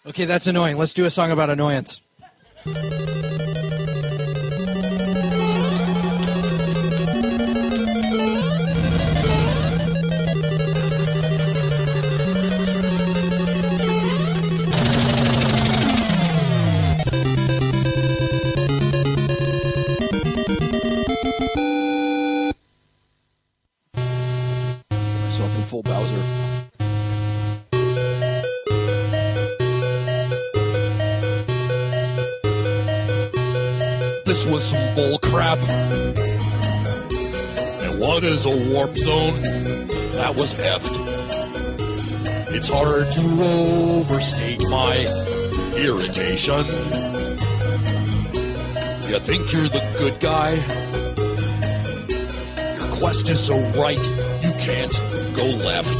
Okay, that's annoying. Let's do a song about annoyance. Myself in full Bowser. This was some bull crap. And what is a warp zone? That was effed. It's hard to overstate my irritation. You think you're the good guy? Your quest is so right, you can't go left.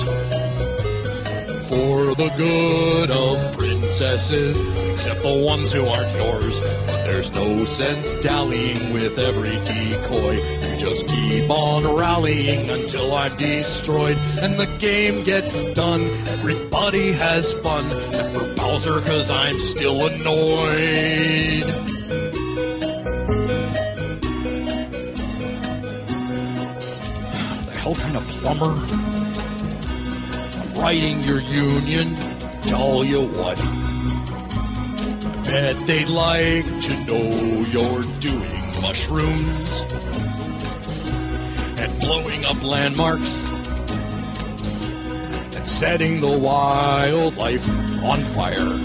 For the good of princesses, except the ones who aren't yours. But there's no sense dallying with every decoy. You just keep on rallying until I'm destroyed. And the game gets done, everybody has fun. Except for Bowser, cause I'm still annoyed. The hell kind of plumber? Writing your union, tell you what. I bet they'd like to know you're doing mushrooms and blowing up landmarks and setting the wildlife on fire.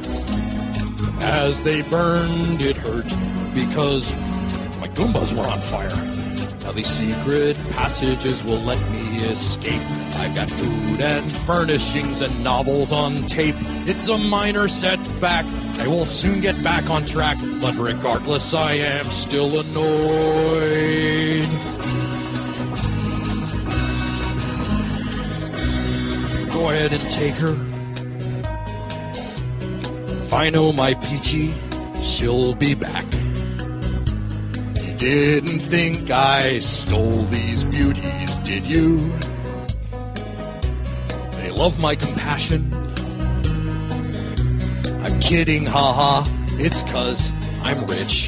As they burned, it hurt because my Goombas were on fire. Now these secret passages will let me escape. I've got food and furnishings and novels on tape. It's a minor setback. I will soon get back on track. But regardless, I am still annoyed. Go ahead and take her. If I know my Peachy, she'll be back. You didn't think I stole these beauties, did you? Love my compassion. I'm kidding, haha. It's 'cause I'm rich.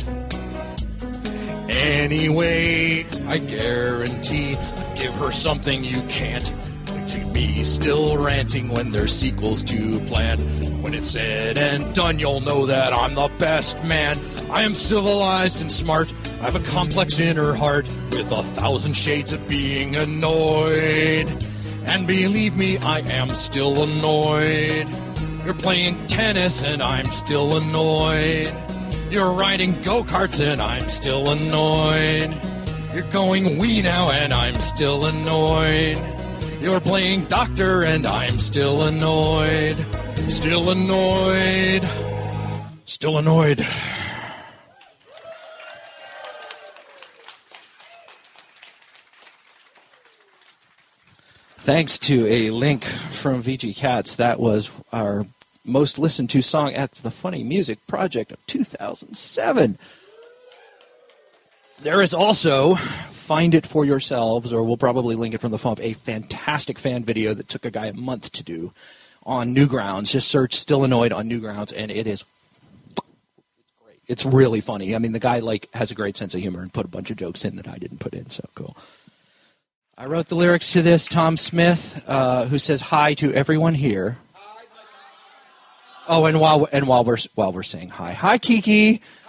Anyway, I guarantee I'll give her something you can't. To me, still ranting when there's sequels to plan. When it's said and done, you'll know that I'm the best man. I am civilized and smart. I have a complex inner heart with 1,000 shades of being annoyed. And believe me, I am still annoyed. You're playing tennis and I'm still annoyed. You're riding go-karts and I'm still annoyed. You're going wee now and I'm still annoyed. You're playing doctor and I'm still annoyed. Still annoyed. Still annoyed. Thanks to a link from VG Cats, that was our most listened to song at the Funny Music Project of 2007. There is also, find it for yourselves, or we'll probably link it from the phone, a fantastic fan video that took a guy a month to do on Newgrounds. Just search Still Annoyed on Newgrounds, and it's great. It's really funny. I mean, the guy has a great sense of humor and put a bunch of jokes in that I didn't put in, so cool. I wrote the lyrics to this. Tom Smith, who says hi to everyone here. Oh, and while we're saying hi, Kiki.